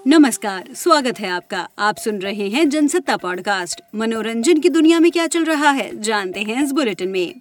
नमस्कार, स्वागत है आपका। आप सुन रहे हैं जनसत्ता पॉडकास्ट। मनोरंजन की दुनिया में क्या चल रहा है, जानते हैं इस बुलेटिन में।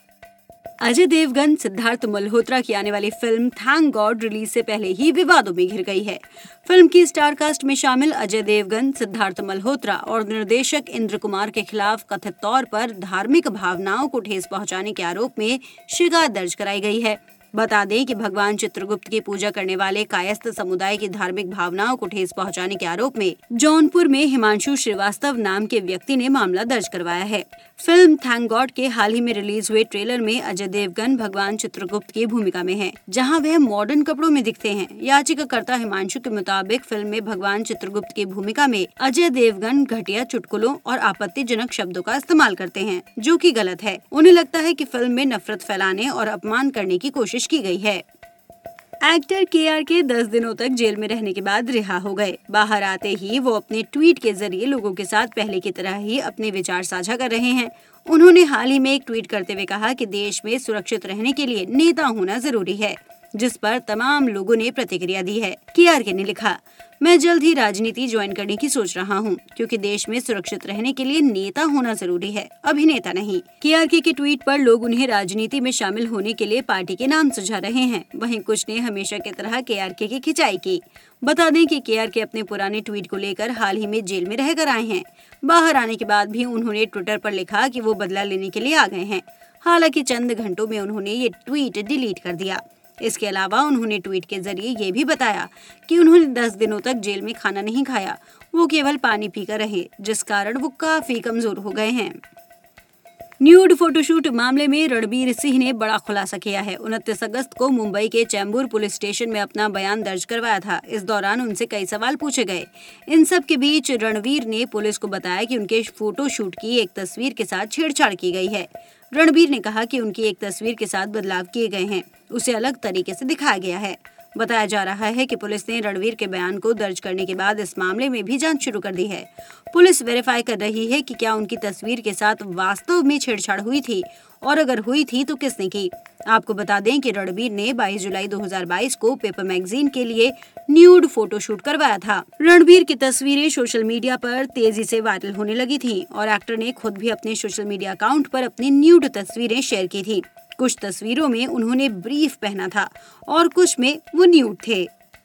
अजय देवगन, सिद्धार्थ मल्होत्रा की आने वाली फिल्म थैंक गॉड रिलीज से पहले ही विवादों में घिर गई है। फिल्म की स्टार कास्ट में शामिल अजय देवगन, सिद्धार्थ मल्होत्रा और निर्देशक इंद्र कुमार के खिलाफ कथित तौर पर धार्मिक भावनाओं को ठेस पहुंचाने के आरोप में शिकायत दर्ज कराई गई है। बता दें कि भगवान चित्रगुप्त की पूजा करने वाले कायस्थ समुदाय की धार्मिक भावनाओं को ठेस पहुंचाने के आरोप में जौनपुर में हिमांशु श्रीवास्तव नाम के व्यक्ति ने मामला दर्ज करवाया है। फिल्म थैंक गॉड के हाल ही में रिलीज हुए ट्रेलर में अजय देवगन भगवान चित्रगुप्त की भूमिका में हैं, जहां वह मॉडर्न कपड़ों में दिखते हैं। याचिकाकर्ता हिमांशु के मुताबिक फिल्म में भगवान चित्रगुप्त की भूमिका में अजय देवगन घटिया चुटकुलों और आपत्तिजनक शब्दों का इस्तेमाल करते हैं, जो कि गलत है। उन्हें लगता है कि फिल्म में नफरत फैलाने और अपमान करने की कोशिश की गई है। एक्टर के 10 दिनों तक जेल में रहने के बाद रिहा हो गए। बाहर आते ही वो अपने ट्वीट के जरिए लोगों के साथ पहले की तरह ही अपने विचार साझा कर रहे हैं। उन्होंने हाल ही में एक ट्वीट करते हुए कहा कि देश में सुरक्षित रहने के लिए नेता होना जरूरी है, जिस पर तमाम लोगों ने प्रतिक्रिया दी है। के ने लिखा, मैं जल्द ही राजनीति ज्वाइन करने की सोच रहा हूं, क्योंकि देश में सुरक्षित रहने के लिए नेता होना जरूरी है, अभिनेता नहीं। के ट्वीट पर लोग उन्हें राजनीति में शामिल होने के लिए पार्टी के नाम सुझा रहे हैं। वहीं कुछ ने हमेशा की तरह के की खिंचाई की। बता दें कि के अपने पुराने ट्वीट को लेकर हाल ही में जेल में रहकर आए हैं। बाहर आने के बाद भी उन्होंने ट्विटर पर लिखा कि वो बदला लेने के लिए आ गए हैं। हालांकि चंद घंटों में उन्होंने ये ट्वीट डिलीट कर दिया। इसके अलावा उन्होंने ट्वीट के जरिए ये भी बताया कि उन्होंने 10 दिनों तक जेल में खाना नहीं खाया, वो केवल पानी पीकर रहे, जिस कारण वो काफी कमजोर हो गए हैं। न्यूड फोटोशूट मामले में रणबीर सिंह ने बड़ा खुलासा किया है। 29 अगस्त को मुंबई के चैम्बूर पुलिस स्टेशन में अपना बयान दर्ज करवाया था। इस दौरान उनसे कई सवाल पूछे गए। इन सब के बीच रणबीर ने पुलिस को बताया कि उनके फोटोशूट की एक तस्वीर के साथ छेड़छाड़ की गई है। रणबीर ने कहा कि उनकी एक तस्वीर के साथ बदलाव किए गए हैं, उसे अलग तरीके से दिखाया गया है। बताया जा रहा है कि पुलिस ने रणबीर के बयान को दर्ज करने के बाद इस मामले में भी जांच शुरू कर दी है। पुलिस वेरीफाई कर रही है कि क्या उनकी तस्वीर के साथ वास्तव में छेड़छाड़ हुई थी, और अगर हुई थी तो किसने की। आपको बता दें कि रणबीर ने 22 जुलाई 2022 को पेपर मैगजीन के लिए न्यूड फोटोशूट करवाया था। रणबीर की तस्वीरें सोशल मीडिया पर तेजी से वायरल होने लगी थी और एक्टर ने खुद भी अपने सोशल मीडिया अकाउंट पर अपनी न्यूड तस्वीरें शेयर की थी। कुछ तस्वीरों में उन्होंने ब्रीफ पहना था और कुछ में वो न्यूड थे।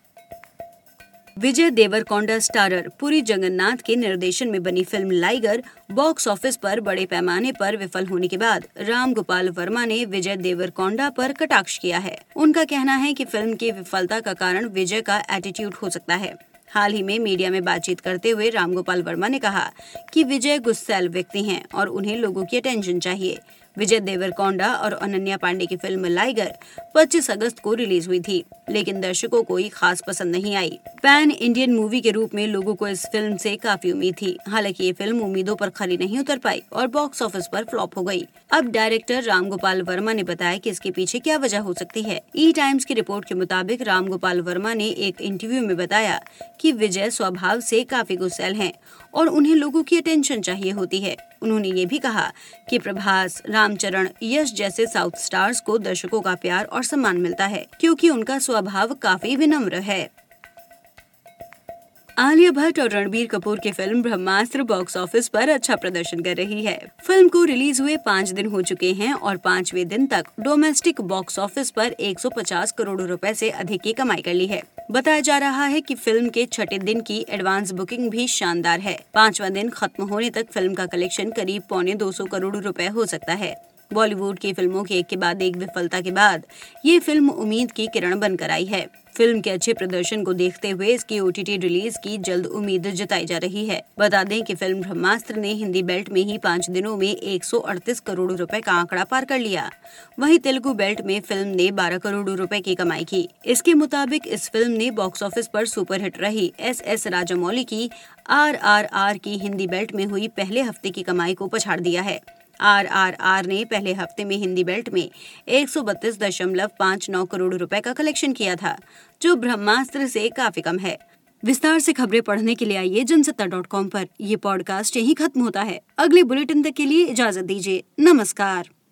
विजय देवरकोंडा स्टारर पुरी जगन्नाथ के निर्देशन में बनी फिल्म लाइगर बॉक्स ऑफिस पर बड़े पैमाने पर विफल होने के बाद राम गोपाल वर्मा ने विजय देवरकोंडा पर कटाक्ष किया है। उनका कहना है कि फिल्म की विफलता का कारण विजय का एटीट्यूड हो सकता है। हाल ही में मीडिया में बातचीत करते हुए राम गोपाल वर्मा ने कहा कि विजय गुस्सैल व्यक्ति हैं और उन्हें लोगों की अटेंशन चाहिए। विजय देवरकोंडा और अनन्या पांडे की फिल्म लाइगर 25 अगस्त को रिलीज हुई थी, लेकिन दर्शकों को कोई खास पसंद नहीं आई। पैन इंडियन मूवी के रूप में लोगों को इस फिल्म से काफी उम्मीद थी। हालांकि ये फिल्म उम्मीदों पर खरी नहीं उतर पाई और बॉक्स ऑफिस पर फ्लॉप हो गई। अब डायरेक्टर राम गोपाल वर्मा ने बताया कि इसके पीछे क्या वजह हो सकती है। टाइम्स की रिपोर्ट के मुताबिक राम गोपाल वर्मा ने एक इंटरव्यू में बताया कि विजय स्वभाव से काफी गुस्सैल हैं और उन्हें लोगों की अटेंशन चाहिए होती है। उन्होंने ये भी कहा कि प्रभास, रामचरण, यश जैसे साउथ स्टार्स को दर्शकों का प्यार और सम्मान मिलता है, क्योंकि उनका स्वभाव काफी विनम्र है। आलिया भट्ट और रणबीर कपूर की फिल्म ब्रह्मास्त्र बॉक्स ऑफिस पर अच्छा प्रदर्शन कर रही है। फिल्म को रिलीज हुए 5 दिन हो चुके हैं और 5वें दिन तक डोमेस्टिक बॉक्स ऑफिस पर 150 करोड़ रुपए से अधिक की कमाई कर ली है। बताया जा रहा है कि फिल्म के छठे दिन की एडवांस बुकिंग भी शानदार है। 5वां दिन खत्म होने तक फिल्म का कलेक्शन करीब 225 करोड़ रुपए हो सकता है। बॉलीवुड की फिल्मों की एक के बाद एक विफलता के बाद ये फिल्म उम्मीद की किरण बनकर आई है। फिल्म के अच्छे प्रदर्शन को देखते हुए इसकी OTT रिलीज की जल्द उम्मीद जताई जा रही है। बता दें कि फिल्म ब्रह्मास्त्र ने हिंदी बेल्ट में ही 5 दिनों में 138 करोड़ रुपए का आंकड़ा पार कर लिया। वहीं तेलुगु बेल्ट में फिल्म ने 12 करोड़ रुपए की कमाई की। इसके मुताबिक इस फिल्म ने बॉक्स ऑफिस पर सुपरहिट रही SS राजामौली की RRR की हिंदी बेल्ट में हुई पहले हफ्ते की कमाई को पछाड़ दिया है। RRR ने पहले हफ्ते में हिंदी बेल्ट में 132.59 करोड़ रुपए का कलेक्शन किया था, जो ब्रह्मास्त्र से काफी कम है। विस्तार से खबरें पढ़ने के लिए आइए जनसत्ता.com पर। ये पॉडकास्ट यहीं खत्म होता है। अगले बुलेटिन तक के लिए इजाजत दीजिए। नमस्कार।